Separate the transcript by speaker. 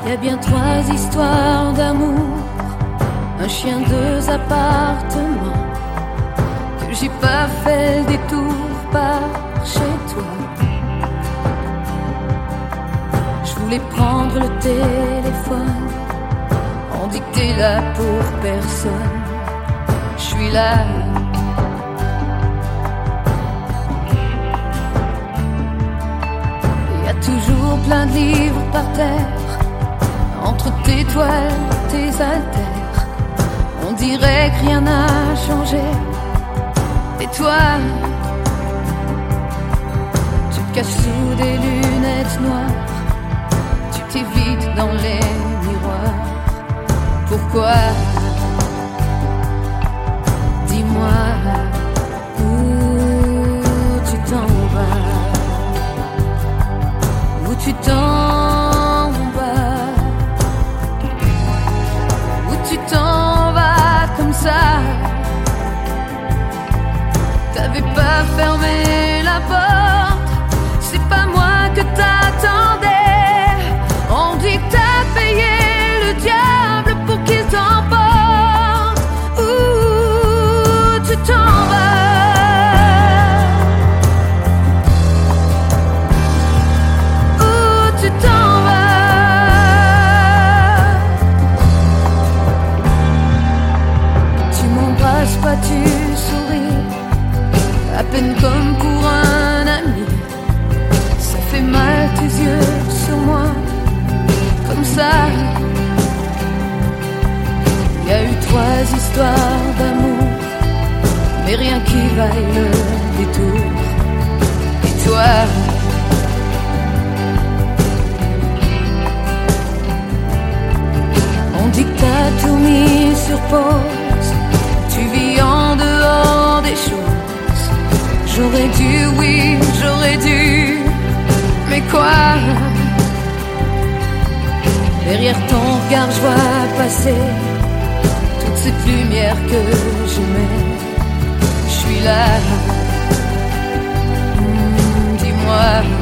Speaker 1: Y a bien 3 histoires d'amour, un chien, 2 appartements, que j'ai pas fait le détour par chez toi. Je voulais prendre le téléphone, on dit que t'es là pour personne. Je suis là. Y a toujours plein de livres par terre, entre tes toiles, tes haltères. On dirait que rien n'a changé. Et toi, tu te caches sous des lunettes noires, tu t'évites dans les miroirs. Pourquoi? Dis-moi où tu t'en vas, où tu t'en vas, où tu t'en vas comme ça. T'avais pas fermé la porte, c'est pas moi que t'attendais. On dit que t'as payé le diable pour qu'il t'emporte. Où tu t'en vas, où tu t'en vas. Tu m'embrasses pas, tu souris, à peine comme pour un ami. Ça fait mal tes yeux sur moi, comme ça. Y a eu 3 histoires d'amour, mais rien qui vaille le détour. Et toi, on dit que t'as tout mis sur pause, tu vis en dehors des choses. J'aurais dû, oui, j'aurais dû, mais quoi? Derrière ton regard, je vois passer toute cette lumière que j'aimais. Je suis là, dis-moi.